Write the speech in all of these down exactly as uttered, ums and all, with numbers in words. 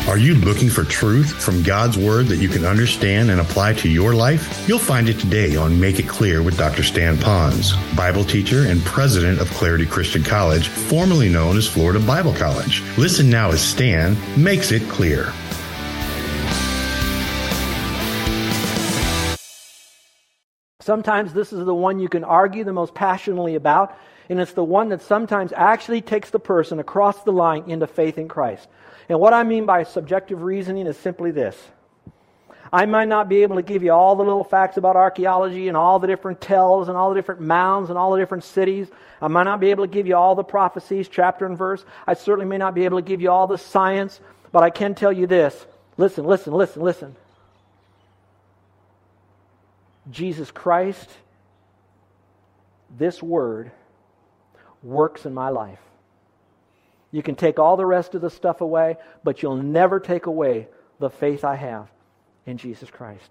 Are you looking for truth from God's Word that you can understand and apply to your life? You'll find it today on Make It Clear with Doctor Stan Pons, Bible teacher and president of Clarity Christian College, formerly known as Florida Bible College. Listen now as Stan makes it clear. Sometimes this is the one you can argue the most passionately about, and it's the one that sometimes actually takes the person across the line into faith in Christ. And what I mean by subjective reasoning is simply this. I might not be able to give you all the little facts about archaeology and all the different tells and all the different mounds and all the different cities. I might not be able to give you all the prophecies, chapter and verse. I certainly may not be able to give you all the science, but I can tell you this. Listen, listen, listen, listen. Jesus Christ, this Word, works in my life. You can take all the rest of the stuff away, but you'll never take away the faith I have in Jesus Christ.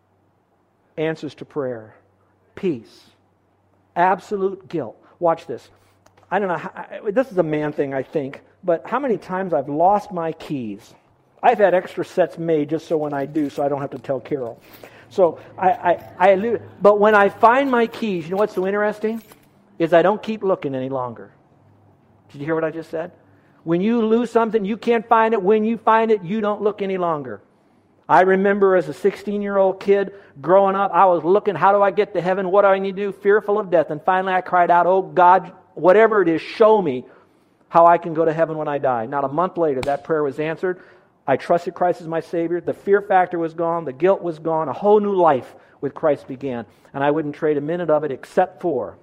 Answers to prayer, peace, absolute guilt. Watch this. I don't know, how, this is a man thing, I think, but how many times I've lost my keys? I've had extra sets made just so when I do, so I don't have to tell Carol. So I, I, I, but when I find my keys, you know what's so interesting? Is I don't keep looking any longer. Did you hear what I just said? When you lose something, you can't find it. When you find it, you don't look any longer. I remember as a sixteen-year-old kid growing up, I was looking, how do I get to heaven? What do I need to do? Fearful of death. And finally I cried out, oh God, whatever it is, show me how I can go to heaven when I die. Not a month later, that prayer was answered. I trusted Christ as my Savior. The fear factor was gone. The guilt was gone. A whole new life with Christ began. And I wouldn't trade a minute of it except for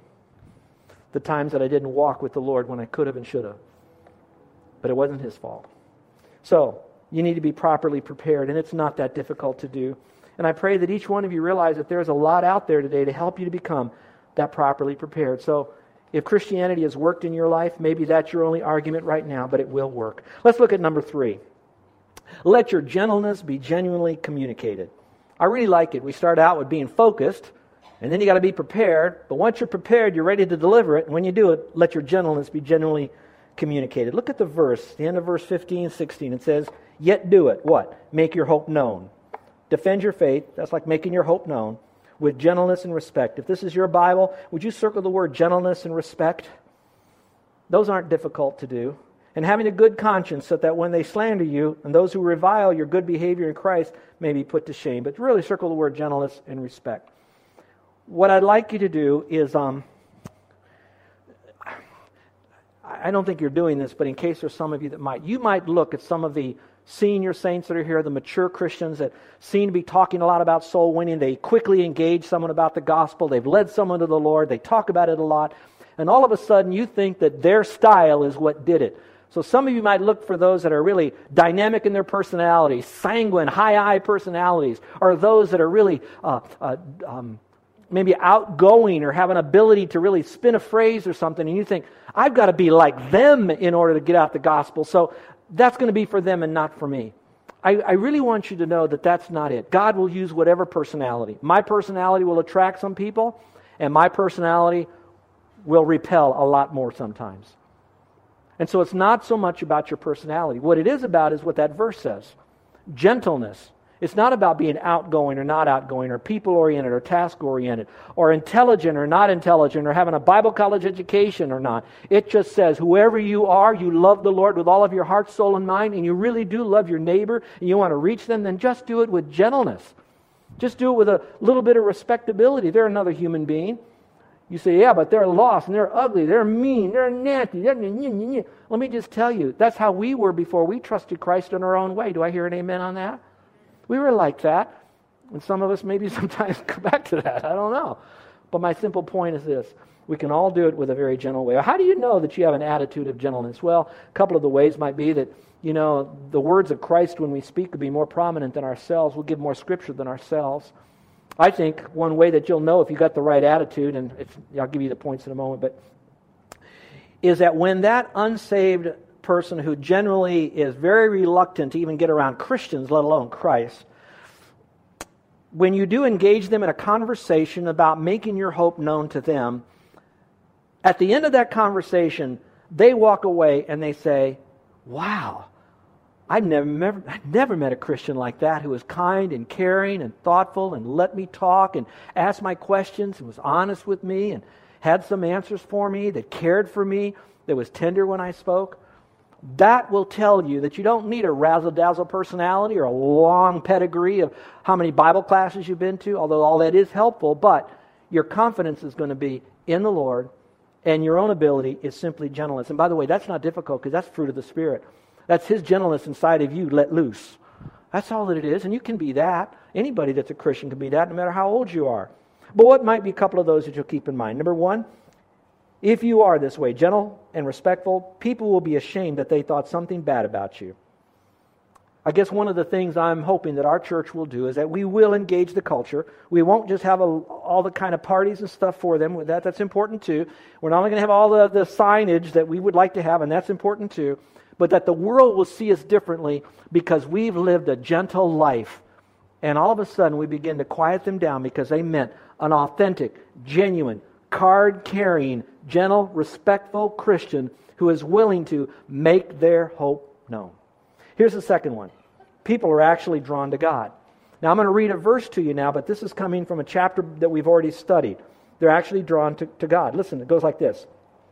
the times that I didn't walk with the Lord when I could have and should have. But it wasn't His fault. So, you need to be properly prepared, and it's not that difficult to do. And I pray that each one of you realize that there's a lot out there today to help you to become that properly prepared. So, if Christianity has worked in your life, maybe that's your only argument right now, but it will work. Let's look at number three. Let your gentleness be genuinely communicated. I really like it. We start out with being focused, and then you got to be prepared. But once you're prepared, you're ready to deliver it. And when you do it, let your gentleness be genuinely communicated. Look at the verse, the end of verse fifteen, sixteen. It says, yet do it. What? Make your hope known. Defend your faith. That's like making your hope known with gentleness and respect. If this is your Bible, would you circle the word gentleness and respect? Those aren't difficult to do. And having a good conscience so that when they slander you and those who revile your good behavior in Christ may be put to shame. But really circle the word gentleness and respect. What I'd like you to do is, um, I don't think you're doing this, but in case there's some of you that might, you might look at some of the senior saints that are here, the mature Christians that seem to be talking a lot about soul winning. They quickly engage someone about the gospel. They've led someone to the Lord. They talk about it a lot. And all of a sudden you think that their style is what did it. So some of you might look for those that are really dynamic in their personalities, sanguine, high-I personalities, or those that are really uh, uh, um, maybe outgoing or have an ability to really spin a phrase or something, and you think, I've got to be like them in order to get out the gospel, so that's going to be for them and not for me. I, I really want you to know that that's not it. God will use whatever personality. My personality will attract some people, and my personality will repel a lot more sometimes. And so it's not so much about your personality. What it is about is what that verse says. Gentleness. It's not about being outgoing or not outgoing, or people-oriented or task-oriented, or intelligent or not intelligent, or having a Bible college education or not. It just says, whoever you are, you love the Lord with all of your heart, soul, and mind, and you really do love your neighbor, and you want to reach them, then just do it with gentleness. Just do it with a little bit of respectability. They're another human being. You say, yeah, but they're lost, and they're ugly, they're mean, they're nasty. They're... Let me just tell you, that's how we were before we trusted Christ in our own way. Do I hear an amen on that? We were like that, and some of us maybe sometimes go back to that. I don't know. But my simple point is this. We can all do it with a very gentle way. How do you know that you have an attitude of gentleness? Well, a couple of the ways might be that, you know, the words of Christ when we speak will be more prominent than ourselves. We'll give more scripture than ourselves. I think one way that you'll know if you got the right attitude, and it's, I'll give you the points in a moment, but is that when that unsaved person who generally is very reluctant to even get around Christians, let alone Christ, when you do engage them in a conversation about making your hope known to them, at the end of that conversation, they walk away and they say, wow, I've never, never, I've never met a Christian like that who was kind and caring and thoughtful and let me talk and ask my questions and was honest with me and had some answers for me, that cared for me, that was tender when I spoke. That will tell you that you don't need a razzle-dazzle personality or a long pedigree of how many Bible classes you've been to, although all that is helpful, but your confidence is going to be in the Lord, and your own ability is simply gentleness. And by the way, that's not difficult because that's fruit of the Spirit. That's His gentleness inside of you let loose. That's all that it is, and you can be that. Anybody that's a Christian can be that, no matter how old you are. But what might be a couple of those that you'll keep in mind? Number one, if you are this way, gentle and respectful, people will be ashamed that they thought something bad about you. I guess one of the things I'm hoping that our church will do is that we will engage the culture. We won't just have a, all the kind of parties and stuff for them. That, that's important too. We're not only going to have all the, the signage that we would like to have, and that's important too, but that the world will see us differently because we've lived a gentle life. And all of a sudden we begin to quiet them down because they meant an authentic, genuine, card-carrying, gentle, respectful Christian who is willing to make their hope known. Here's the second one. People are actually drawn to God. Now I'm going to read a verse to you now, but this is coming from a chapter that we've already studied. They're actually drawn to, to God. Listen, it goes like this.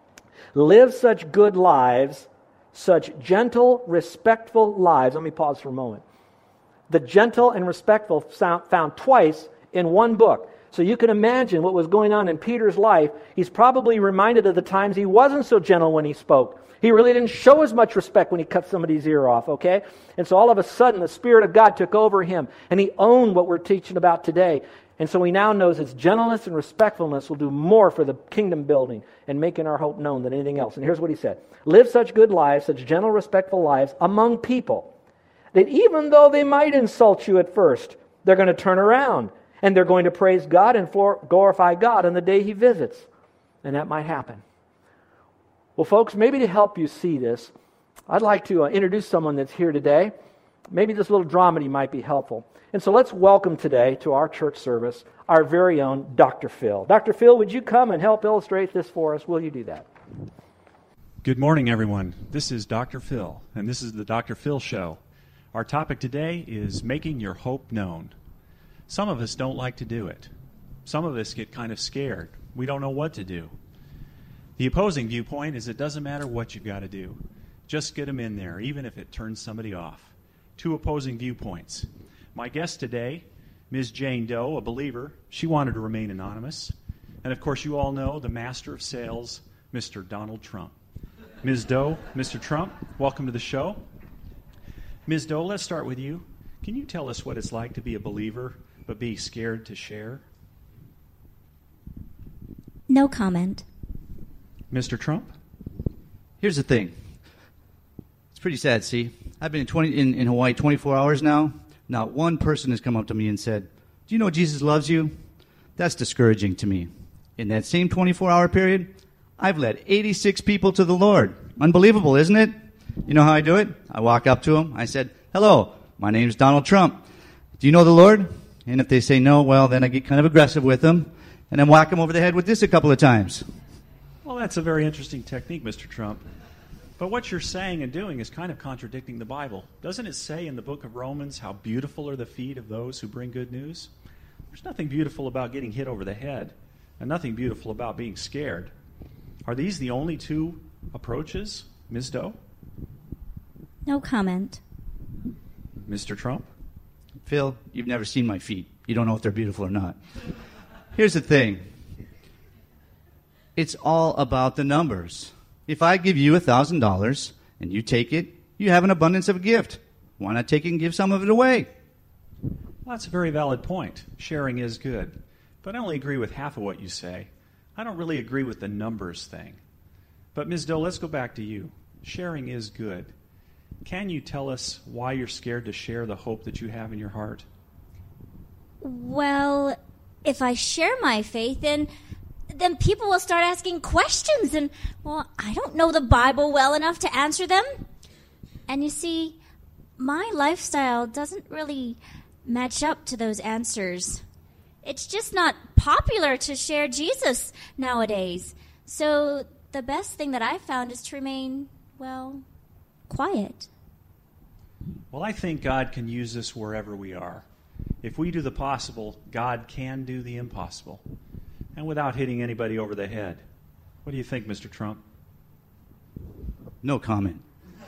Live such good lives, such gentle, respectful lives. Let me pause for a moment. The gentle and respectful sound found twice in one book. So you can imagine what was going on in Peter's life. He's probably reminded of the times he wasn't so gentle when he spoke. He really didn't show as much respect when he cut somebody's ear off, okay? And so all of a sudden, the Spirit of God took over him, and he owned what we're teaching about today. And so he now knows his gentleness and respectfulness will do more for the kingdom building and making our hope known than anything else. And here's what he said. Live such good lives, such gentle, respectful lives among people, that even though they might insult you at first, they're going to turn around, and they're going to praise God and glorify God on the day He visits. And that might happen. Well, folks, maybe to help you see this, I'd like to uh, introduce someone that's here today. Maybe this little dramedy might be helpful. And so let's welcome today to our church service our very own Doctor Phil. Doctor Phil, would you come and help illustrate this for us? Will you do that? Good morning, everyone. This is Doctor Phil, and this is the Doctor Phil Show. Our topic today is making your hope known. Some of us don't like to do it. Some of us get kind of scared. We don't know what to do. The opposing viewpoint is it doesn't matter what you've got to do. Just get them in there, even if it turns somebody off. Two opposing viewpoints. My guest today, Miz Jane Doe, a believer, she wanted to remain anonymous. And of course, you all know the master of sales, Mister Donald Trump. Miz Doe, Mister Trump, welcome to the show. Miz Doe, let's start with you. Can you tell us what it's like to be a believer, but be scared to share? No comment. Mister Trump? Here's the thing. It's pretty sad, see? I've been in, twenty, in, in Hawaii twenty-four hours now. Not one person has come up to me and said, do you know Jesus loves you? That's discouraging to me. In that same twenty-four hour period, I've led eighty-six people to the Lord. Unbelievable, isn't it? You know how I do it? I walk up to them. I said, hello, my name's Donald Trump. Do you know the Lord? And if they say no, well, then I get kind of aggressive with them and then whack them over the head with this a couple of times. Well, that's a very interesting technique, Mister Trump. But what you're saying and doing is kind of contradicting the Bible. Doesn't it say in the book of Romans how beautiful are the feet of those who bring good news? There's nothing beautiful about getting hit over the head, and nothing beautiful about being scared. Are these the only two approaches, Miz Doe? No comment. Mister Trump? Phil, you've never seen my feet. You don't know if they're beautiful or not. Here's the thing. It's all about the numbers. If I give you one thousand dollars and you take it, you have an abundance of a gift. Why not take it and give some of it away? Well, that's a very valid point. Sharing is good. But I only agree with half of what you say. I don't really agree with the numbers thing. But Miz Doe, let's go back to you. Sharing is good. Can you tell us why you're scared to share the hope that you have in your heart? Well, if I share my faith, then then people will start asking questions, and, well, I don't know the Bible well enough to answer them. And you see, my lifestyle doesn't really match up to those answers. It's just not popular to share Jesus nowadays. So the best thing that I've found is to remain, well, quiet. Well, I think God can use us wherever we are. If we do the possible, God can do the impossible. And without hitting anybody over the head. What do you think, Mister Trump? No comment.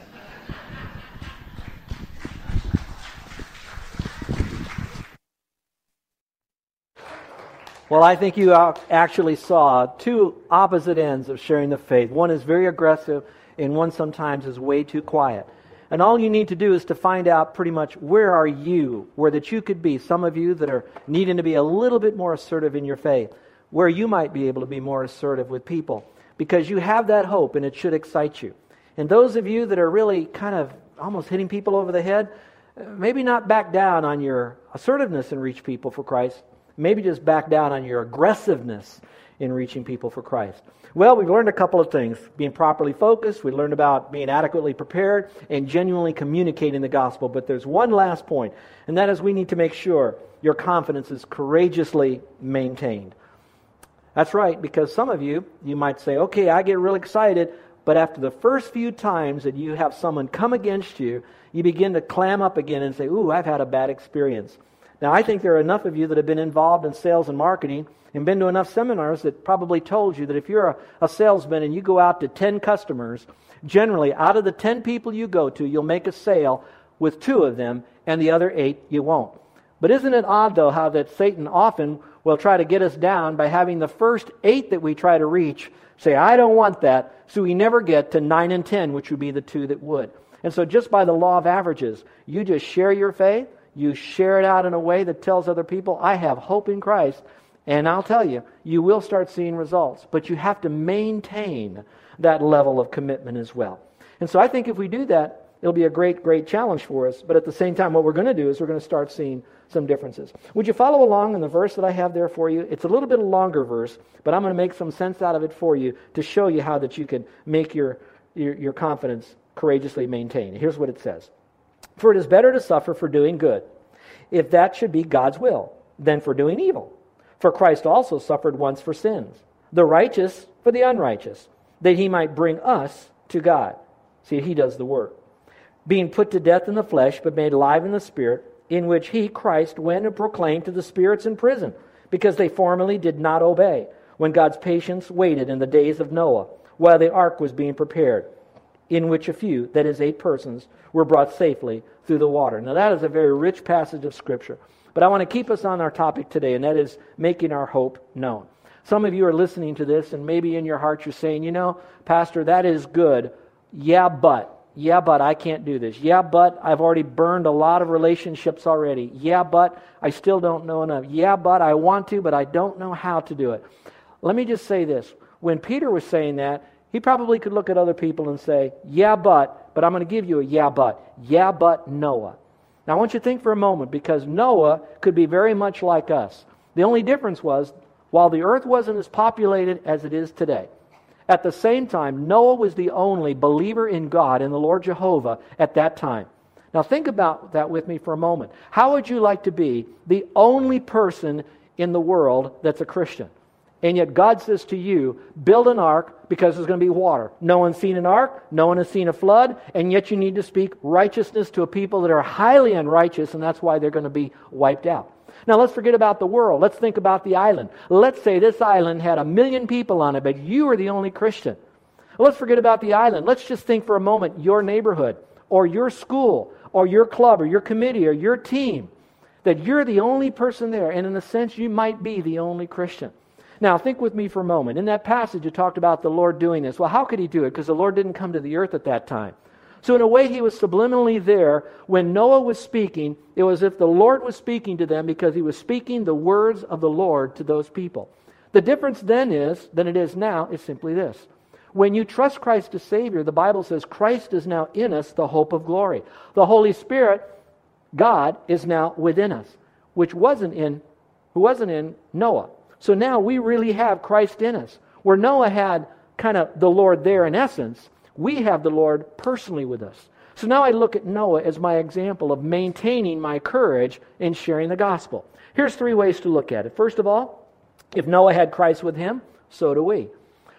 Well, I think you actually saw two opposite ends of sharing the faith. One is very aggressive, and one sometimes is way too quiet. And all you need to do is to find out pretty much where are you, where that you could be. Some of you that are needing to be a little bit more assertive in your faith, where you might be able to be more assertive with people. Because you have that hope, and it should excite you. And those of you that are really kind of almost hitting people over the head, maybe not back down on your assertiveness and reach people for Christ. Maybe just back down on your aggressiveness in reaching people for Christ. Well, we've learned a couple of things. Being properly focused, we learned about being adequately prepared, and genuinely communicating the gospel. But there's one last point, and that is we need to make sure your confidence is courageously maintained. That's right, because some of you, you might say, okay, I get real excited, but after the first few times that you have someone come against you, you begin to clam up again and say, ooh, I've had a bad experience. Now, I think there are enough of you that have been involved in sales and marketing and been to enough seminars that probably told you that if you're a, a salesman and you go out to ten customers, generally out of the ten people you go to, you'll make a sale with two of them, and the other eight you won't. But isn't it odd, though, how that Satan often will try to get us down by having the first eight that we try to reach say, I don't want that, so we never get to nine and ten, which would be the two that would. And so just by the law of averages, you just share your faith, you share it out in a way that tells other people, I have hope in Christ, and I'll tell you, you will start seeing results. But you have to maintain that level of commitment as well. And so I think if we do that, it'll be a great, great challenge for us. But at the same time, what we're going to do is we're going to start seeing some differences. Would you follow along in the verse that I have there for you? It's a little bit a longer verse, but I'm going to make some sense out of it for you to show you how that you can make your, your, your confidence courageously maintained. Here's what it says. For it is better to suffer for doing good, if that should be God's will, than for doing evil. For Christ also suffered once for sins, the righteous for the unrighteous, that he might bring us to God. See, he does the work. Being put to death in the flesh, but made alive in the Spirit, in which he, Christ, went and proclaimed to the spirits in prison, because they formerly did not obey, when God's patience waited in the days of Noah, while the ark was being prepared, in which a few, that is eight persons, were brought safely through the water. Now that is a very rich passage of Scripture. But I want to keep us on our topic today, and that is making our hope known. Some of you are listening to this, and maybe in your heart you're saying, you know, Pastor, that is good. Yeah, but. Yeah, but I can't do this. Yeah, but I've already burned a lot of relationships already. Yeah, but I still don't know enough. Yeah, but I want to, but I don't know how to do it. Let me just say this. When Peter was saying that, he probably could look at other people and say, yeah, but, but I'm going to give you a yeah, but. Yeah, but Noah. Now, I want you to think for a moment, because Noah could be very much like us. The only difference was, while the earth wasn't as populated as it is today, at the same time, Noah was the only believer in God, in the Lord Jehovah, at that time. Now, think about that with me for a moment. How would you like to be the only person in the world that's a Christian? And yet God says to you, build an ark because there's going to be water. No one's seen an ark. No one has seen a flood. And yet you need to speak righteousness to a people that are highly unrighteous, and that's why they're going to be wiped out. Now let's forget about the world. Let's think about the island. Let's say this island had a million people on it, but you are the only Christian. Let's forget about the island. Let's just think for a moment your neighborhood or your school or your club or your committee or your team, that you're the only person there, and in a sense you might be the only Christian. Now, think with me for a moment. In that passage, it talked about the Lord doing this. Well, how could he do it? Because the Lord didn't come to the earth at that time. So in a way, he was subliminally there. When Noah was speaking, it was as if the Lord was speaking to them, because he was speaking the words of the Lord to those people. The difference then is, than it is now, is simply this. When you trust Christ as Savior, the Bible says Christ is now in us, the hope of glory. The Holy Spirit, God, is now within us, which wasn't in, who wasn't in Noah. So now we really have Christ in us. Where Noah had kind of the Lord there in essence, we have the Lord personally with us. So now I look at Noah as my example of maintaining my courage in sharing the gospel. Here's three ways to look at it. First of all, if Noah had Christ with him, so do we.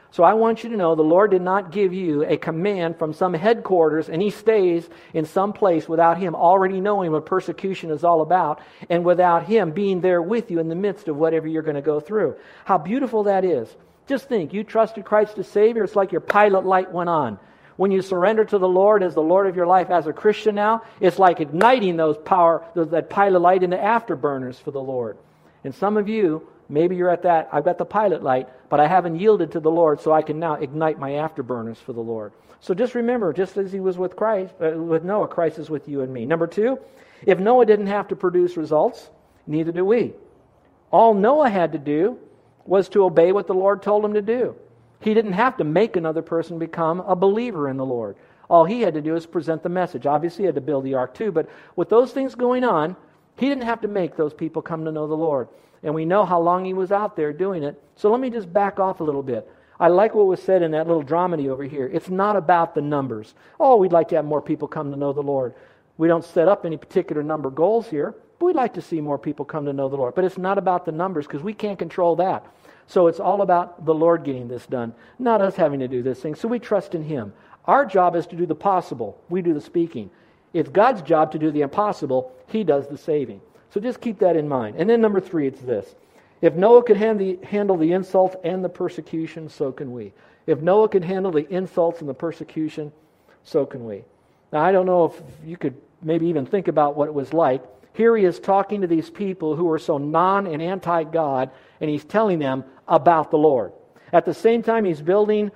So I want you to know the Lord did not give you a command from some headquarters and He stays in some place without Him already knowing what persecution is all about and without Him being there with you in the midst of whatever you're going to go through. How beautiful that is. Just think, you trusted Christ as Savior, it's like your pilot light went on. When you surrender to the Lord as the Lord of your life as a Christian now, it's like igniting those power, that pilot light into afterburners for the Lord. And some of you, maybe you're at that, I've got the pilot light, but I haven't yielded to the Lord, so I can now ignite my afterburners for the Lord. So just remember, just as He was with Christ, uh, with Noah, Christ is with you and me. Number two, if Noah didn't have to produce results, neither do we. All Noah had to do was to obey what the Lord told him to do. He didn't have to make another person become a believer in the Lord. All he had to do is present the message. Obviously, he had to build the ark too, but with those things going on, he didn't have to make those people come to know the Lord. And we know how long he was out there doing it. So let me just back off a little bit. I like what was said in that little dramedy over here. It's not about the numbers. Oh, we'd like to have more people come to know the Lord. We don't set up any particular number goals here, but we'd like to see more people come to know the Lord. But it's not about the numbers because we can't control that. So it's all about the Lord getting this done, not us having to do this thing. So we trust in Him. Our job is to do the possible. We do the speaking. It's God's job to do the impossible. He does the saving. So just keep that in mind. And then number three, it's this. If Noah could hand the, handle the insults and the persecution, so can we. If Noah could handle the insults and the persecution, so can we. Now, I don't know if you could maybe even think about what it was like. Here he is talking to these people who are so non and anti-God, and he's telling them about the Lord. At the same time, he's building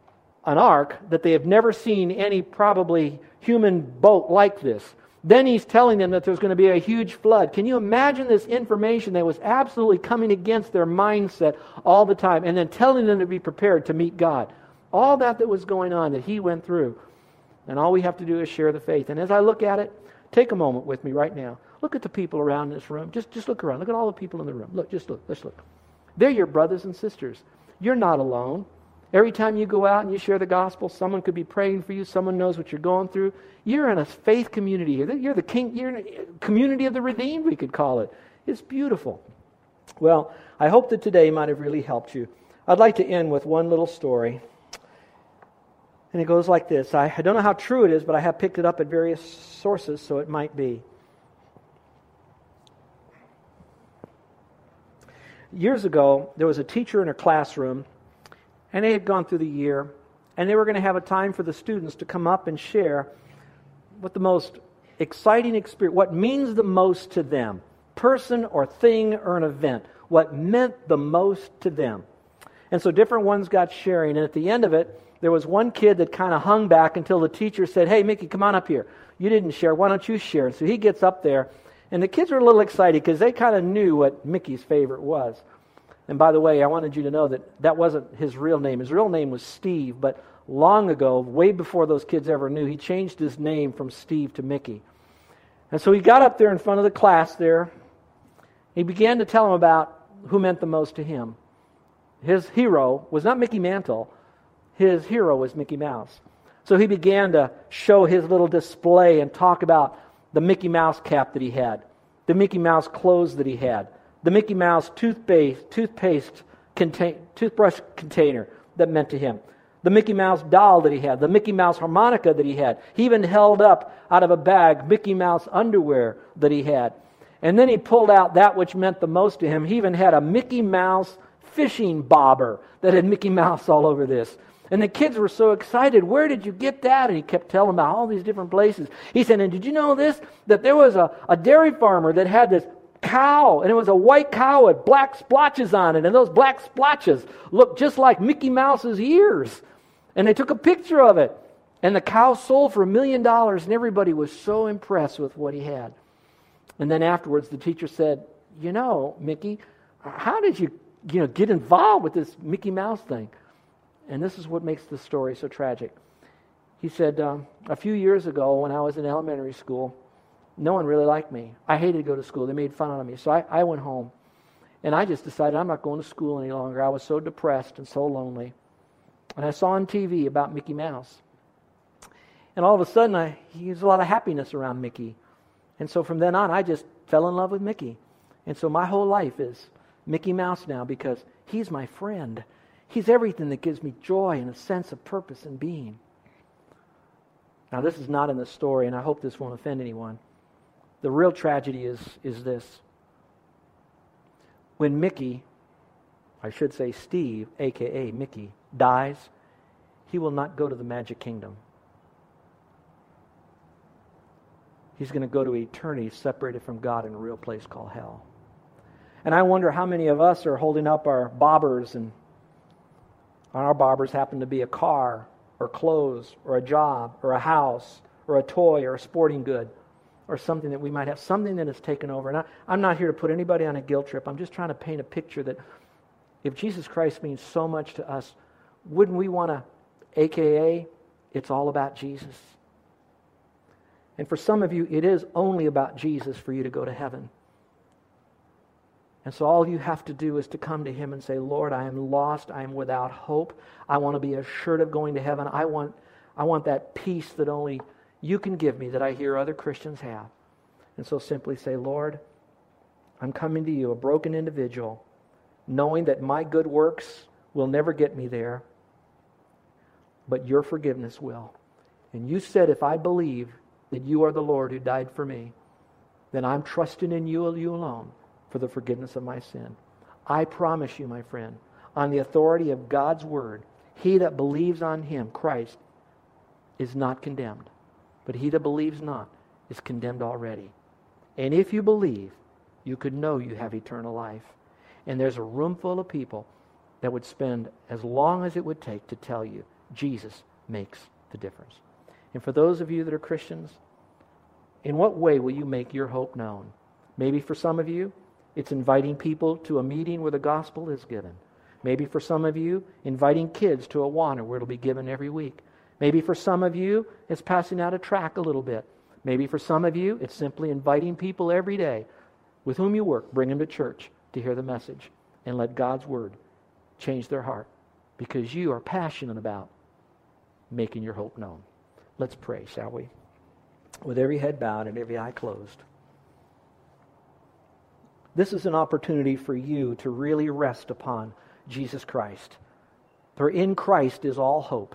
an ark that they have never seen any probably human boat like this. Then he's telling them that there's going to be a huge flood. Can you imagine this information that was absolutely coming against their mindset all the time, and then telling them to be prepared to meet God? All that that was going on that he went through. And all we have to do is share the faith. And as I look at it, take a moment with me right now. Look at the people around this room. Just, just look around. Look at all the people in the room. Look, just look. Let's look. They're your brothers and sisters. You're not alone. Every time you go out and you share the gospel, someone could be praying for you. Someone knows what you're going through. You're in a faith community here. You're the king. You're in a community of the redeemed, we could call it. It's beautiful. Well, I hope that today might have really helped you. I'd like to end with one little story. And it goes like this. I, I don't know how true it is, but I have picked it up at various sources, so it might be. Years ago, there was a teacher in her classroom, and they had gone through the year, and they were going to have a time for the students to come up and share what the most exciting experience, what means the most to them, person or thing or an event, what meant the most to them. And so different ones got sharing, and at the end of it, there was one kid that kind of hung back until the teacher said, "Hey, Mickey, come on up here. You didn't share. Why don't you share?" And so he gets up there, and the kids were a little excited because they kind of knew what Mickey's favorite was. And by the way, I wanted you to know that that wasn't his real name. His real name was Steve, but long ago, way before those kids ever knew, he changed his name from Steve to Mickey. And so he got up there in front of the class there. He began to tell them about who meant the most to him. His hero was not Mickey Mantle. His hero was Mickey Mouse. So he began to show his little display and talk about the Mickey Mouse cap that he had, the Mickey Mouse clothes that he had, the Mickey Mouse toothpaste, toothpaste contain, toothbrush container that meant to him, the Mickey Mouse doll that he had, the Mickey Mouse harmonica that he had. He even held up out of a bag Mickey Mouse underwear that he had. And then he pulled out that which meant the most to him. He even had a Mickey Mouse fishing bobber that had Mickey Mouse all over this. And the kids were so excited. "Where did you get that?" And he kept telling them about all these different places. He said, "And did you know this? That there was a, a dairy farmer that had this cow, and it was a white cow with black splotches on it, and those black splotches looked just like Mickey Mouse's ears. And they took a picture of it. And the cow sold for a million dollars, and everybody was so impressed with what he had." And then afterwards, the teacher said, "You know, Mickey, how did you, you know, get involved with this Mickey Mouse thing?" And this is what makes the story so tragic. He said, um, a few years ago when I was in elementary school, no one really liked me. I hated to go to school. They made fun of me. So I, I went home. And I just decided I'm not going to school any longer. I was so depressed and so lonely. And I saw on T V about Mickey Mouse. And all of a sudden, I, there's a lot of happiness around Mickey. And so from then on, I just fell in love with Mickey. And so my whole life is Mickey Mouse now because he's my friend. He's everything that gives me joy and a sense of purpose and being. Now, this is not in the story, and I hope this won't offend anyone. The real tragedy is, is this. When Mickey, I should say Steve, a k a. Mickey, dies, he will not go to the Magic Kingdom. He's going to go to eternity separated from God in a real place called hell. And I wonder how many of us are holding up our bobbers, and our bobbers happen to be a car or clothes or a job or a house or a toy or a sporting good or something that we might have, something that has taken over. And I, I'm not here to put anybody on a guilt trip. I'm just trying to paint a picture that if Jesus Christ means so much to us, wouldn't we want to, a k a, it's all about Jesus? And for some of you, it is only about Jesus for you to go to heaven. And so all you have to do is to come to Him and say, Lord, I am lost. I am without hope. I want to be assured of going to heaven. I want, I want that peace that only You can give me, that I hear other Christians have. And so simply say, Lord, I'm coming to You, a broken individual, knowing that my good works will never get me there, but Your forgiveness will. And You said if I believe that You are the Lord who died for me, then I'm trusting in You, You alone, for the forgiveness of my sin. I promise you, my friend, on the authority of God's Word, he that believes on Him, Christ, is not condemned. But he that believes not is condemned already. And if you believe, you could know you have eternal life. And there's a room full of people that would spend as long as it would take to tell you Jesus makes the difference. And for those of you that are Christians, in what way will you make your hope known? Maybe for some of you, it's inviting people to a meeting where the gospel is given. Maybe for some of you, inviting kids to a Awana where it'll be given every week. Maybe for some of you, it's passing out a tract a little bit. Maybe for some of you, it's simply inviting people every day with whom you work, bring them to church to hear the message and let God's Word change their heart because you are passionate about making your hope known. Let's pray, shall we? With every head bowed and every eye closed. This is an opportunity for you to really rest upon Jesus Christ. For in Christ is all hope.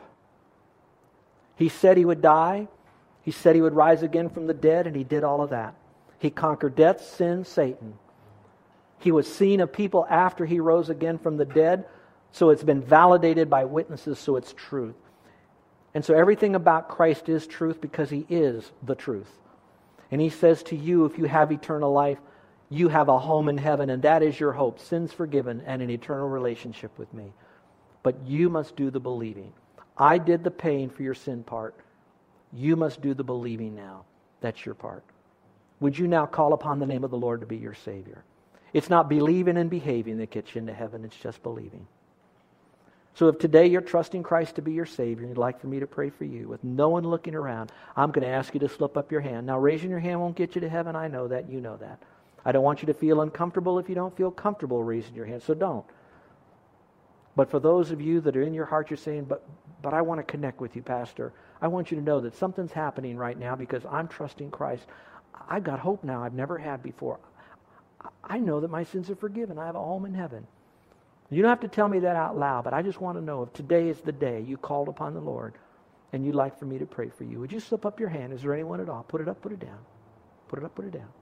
He said He would die. He said He would rise again from the dead, and He did all of that. He conquered death, sin, Satan. He was seen of people after He rose again from the dead, so it's been validated by witnesses, so it's truth. And so everything about Christ is truth because He is the truth. And He says to you, if you have eternal life, you have a home in heaven, and that is your hope, sins forgiven, and an eternal relationship with me. But you must do the believing. I did the paying for your sin part. You must do the believing now. That's your part. Would you now call upon the name of the Lord to be your Savior? It's not believing and behaving that gets you into heaven. It's just believing. So if today you're trusting Christ to be your Savior and you'd like for me to pray for you with no one looking around, I'm going to ask you to slip up your hand. Now, raising your hand won't get you to heaven. I know that. You know that. I don't want you to feel uncomfortable if you don't feel comfortable raising your hand. So don't. But for those of you that are in your heart, you're saying, but but I want to connect with you, Pastor. I want you to know that something's happening right now because I'm trusting Christ. I've got hope now I've never had before. I know that my sins are forgiven. I have a home in heaven. You don't have to tell me that out loud, but I just want to know if today is the day you called upon the Lord and you'd like for me to pray for you. Would you slip up your hand? Is there anyone at all? Put it up, put it down. Put it up, put it down.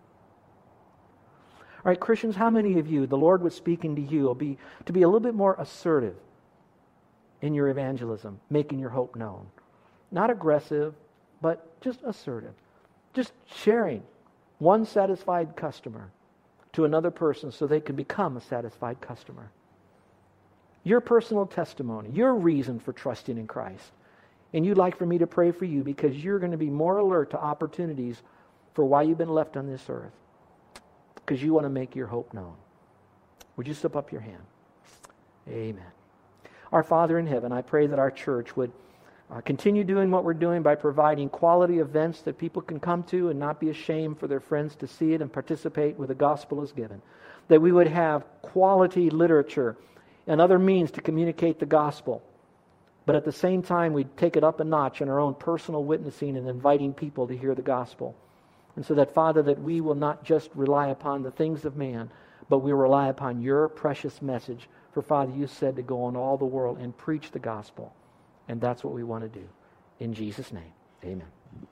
All right, Christians, how many of you, the Lord was speaking to you, will be to be a little bit more assertive in your evangelism, making your hope known? Not aggressive, but just assertive. Just sharing one satisfied customer to another person so they can become a satisfied customer. Your personal testimony, your reason for trusting in Christ. And you'd like for me to pray for you because you're going to be more alert to opportunities for why you've been left on this earth. Because you want to make your hope known. Would you slip up your hand? Amen. Our Father in heaven, I pray that our church would uh, continue doing what we're doing by providing quality events that people can come to and not be ashamed for their friends to see it and participate where the gospel is given. That we would have quality literature and other means to communicate the gospel. But at the same time, we'd take it up a notch in our own personal witnessing and inviting people to hear the gospel. And so that, Father, that we will not just rely upon the things of man, but we rely upon your precious message For, Father, you said to go on all the world and preach the gospel. And that's what we want to do. In Jesus' name, amen.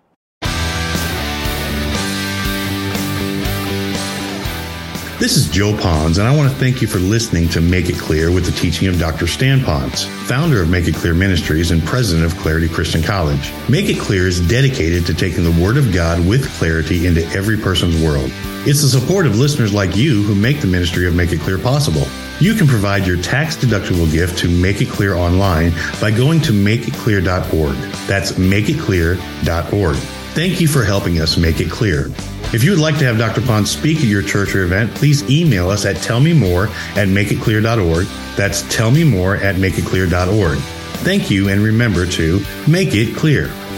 This is Joe Pons, and I want to thank you for listening to Make It Clear with the teaching of Doctor Stan Pons, founder of Make It Clear Ministries and president of Clarity Christian College. Make It Clear is dedicated to taking the Word of God with clarity into every person's world. It's the support of listeners like you who make the ministry of Make It Clear possible. You can provide your tax-deductible gift to Make It Clear online by going to make it clear dot org. That's make it clear dot org. Thank you for helping us make it clear. If you would like to have Doctor Pons speak at your church or event, please email us at tellmemore at make it clear dot org. That's tellmemore at make it clear dot org. Thank you, and remember to make it clear.